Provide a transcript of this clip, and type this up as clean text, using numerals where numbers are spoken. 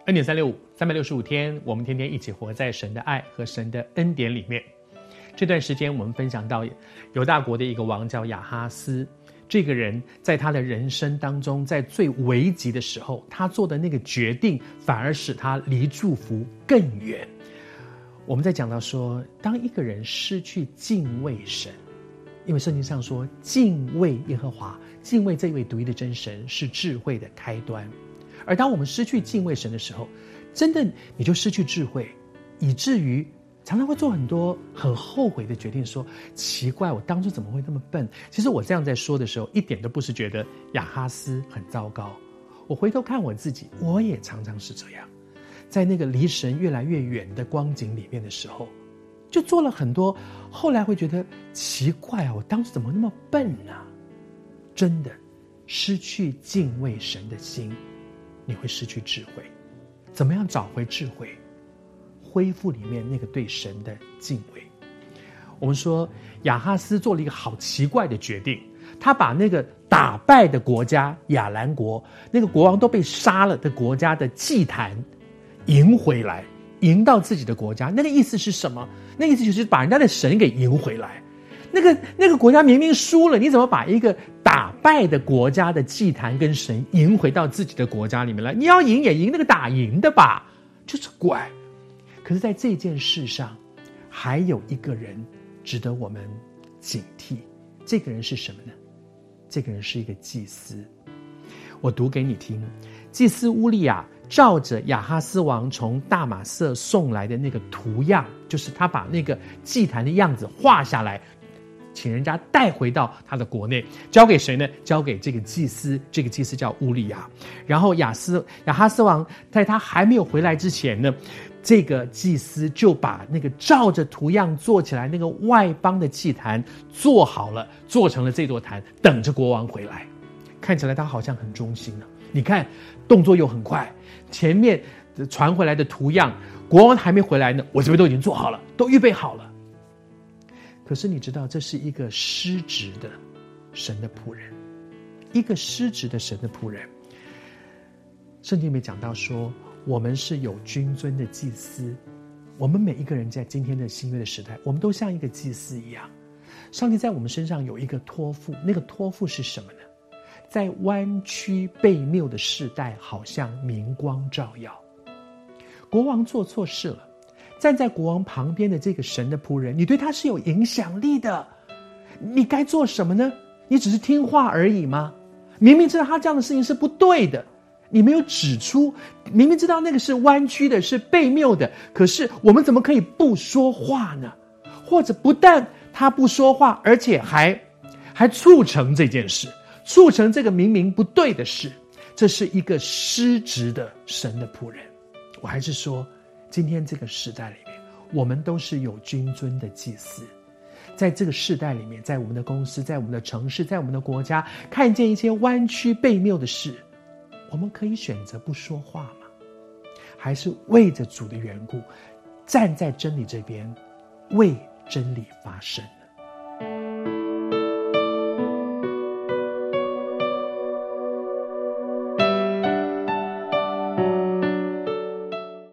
恩典365 365天，我们天天一起活在神的爱和神的恩典里面。这段时间我们分享到犹大国的一个王叫亚哈斯，这个人在他的人生当中，在最危急的时候，他做的那个决定反而使他离祝福更远。我们在讲到说，当一个人失去敬畏神，因为圣经上说敬畏耶和华，敬畏这位独一的真神是智慧的开端。而当我们失去敬畏神的时候，真的你就失去智慧，以至于常常会做很多很后悔的决定，说奇怪我当初怎么会那么笨。其实我这样在说的时候，一点都不是觉得亚哈斯很糟糕，我回头看我自己，我也常常是这样，在那个离神越来越远的光景里面的时候，就做了很多后来会觉得奇怪我当初怎么那么笨啊。真的失去敬畏神的心，你会失去智慧。怎么样找回智慧？恢复里面那个对神的敬畏。我们说亚哈斯做了一个好奇怪的决定，他把那个打败的国家亚兰国，那个国王都被杀了的国家的祭坛赢回来，赢到自己的国家。那个意思是什么？那个意思就是把人家的神给赢回来。那个国家明明输了，你怎么把一个打败的国家的祭坛跟神赢回到自己的国家里面来？你要赢也赢那个打赢的吧，就是怪。可是在这件事上，还有一个人值得我们警惕。这个人是什么呢？这个人是一个祭司。我读给你听。祭司乌利亚照着亚哈斯王从大马色送来的那个图样，就是他把那个祭坛的样子画下来，请人家带回到他的国内，交给谁呢？交给这个祭司，这个祭司叫乌利亚。然后亚哈斯王在他还没有回来之前呢，这个祭司就把那个照着图样做起来那个外邦的祭坛做好了，做成了这座坛，等着国王回来。看起来他好像很忠心啊，你看动作又很快，前面传回来的图样，国王还没回来呢，我这边都已经做好了，都预备好了。可是你知道，这是一个失职的神的仆人，一个失职的神的仆人。圣经里面讲到说，我们是有君尊的祭司，我们每一个人在今天的新约的时代，我们都像一个祭司一样。上帝在我们身上有一个托付，那个托付是什么呢？在弯曲悖谬的世代，好像明光照耀。国王做错事了，站在国王旁边的这个神的仆人，你对他是有影响力的，你该做什么呢？你只是听话而已吗？明明知道他这样的事情是不对的，你没有指出，明明知道那个是弯曲的，是悖谬的，可是我们怎么可以不说话呢？或者不但他不说话，而且还促成这件事，促成这个明明不对的事。这是一个失职的神的仆人。我还是说，今天这个时代里面，我们都是有君尊的祭司。在这个世代里面，在我们的公司，在我们的城市，在我们的国家，看见一些弯曲悖谬的事，我们可以选择不说话吗？还是为着主的缘故，站在真理这边，为真理发声？